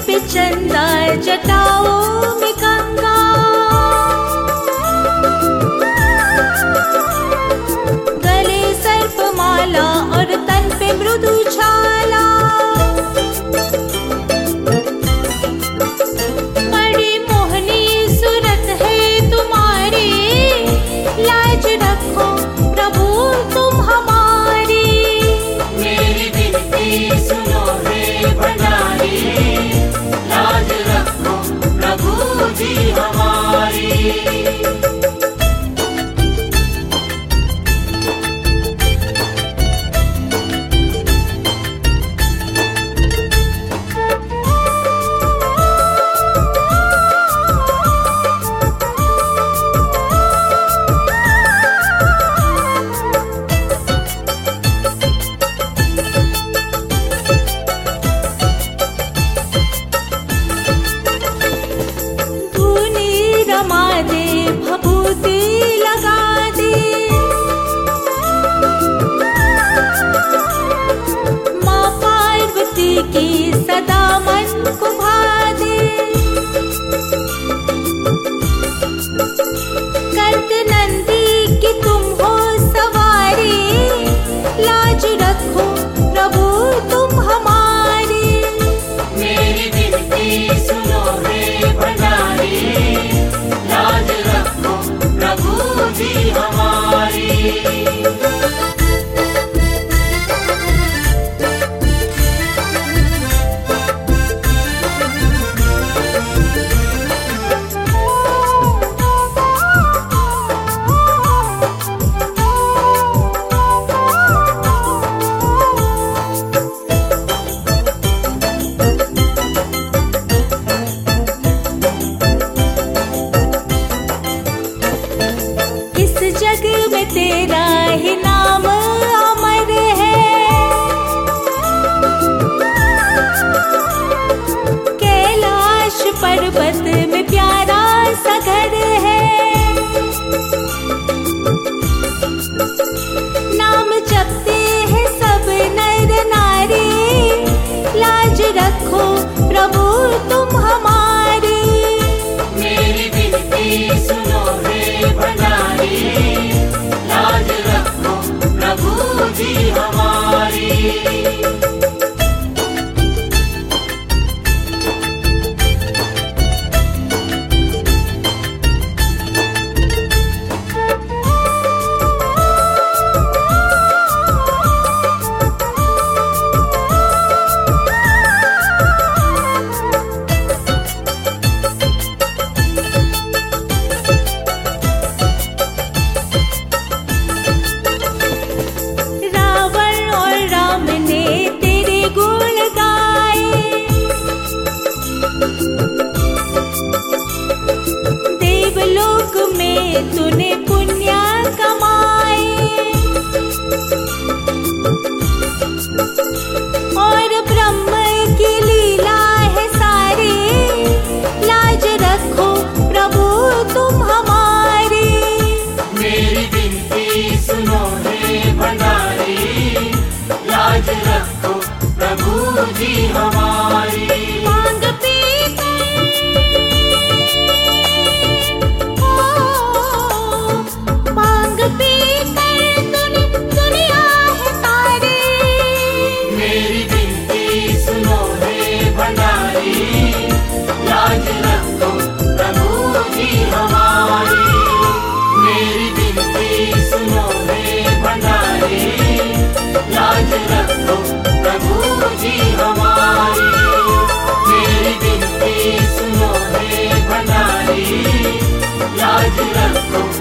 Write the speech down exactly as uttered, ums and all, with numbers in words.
पे चंदा जटाओं में गंगा, गले सर्पमाला और तन पे मृदु छाला। बड़ी मोहनी सूरत है तुम्हारी, लाज रखो प्रभु तुम हमारी। मेरी विनती सुनो हे भंडारी, लाज रखो प्रभु जी हमारी। रमा दे भभूति लगा दे, माँ पार्वती की सदा मन को भा दे। कर्द नंदी की तुम हो सवारी, लाज रखो प्रभु तुम हमारी। मेरी विनती सुनो हे भंडारी, लाज रखो प्रभु जी हमारी। इस जग में तेरा ही नाम अमर है, कैलाश पर्वत में प्यारा सा घर है। नाम जपते हैं सब नर नारी, लाज रखो प्रभु तुम हमारी। मेरी विनती सुनो हे भंडारी, लाज रखो प्रभु जी हमारी। रावण और राम ने तेरे गुण गाए, देवलोक में तूने पुण्य कमाए, और ब्रह्म की लीला है सारी, लाज रखो प्रभु तुम हमारी। मेरी विनती सुनो हे भंडारी, लाज रखो प्रभु जी हमारी। मांग पी ओ, मांग पी कर दुनि, दुनिया है तारी। मेरी विनती सुनो हे भंडारी, लाज रखो प्रभु जी हमारी। मेरी विनती सुनो हे भंडारी, लाज रखो प्रभु जी हमारी। मेरी विनती सुनो हे भंडारी, लाज रखो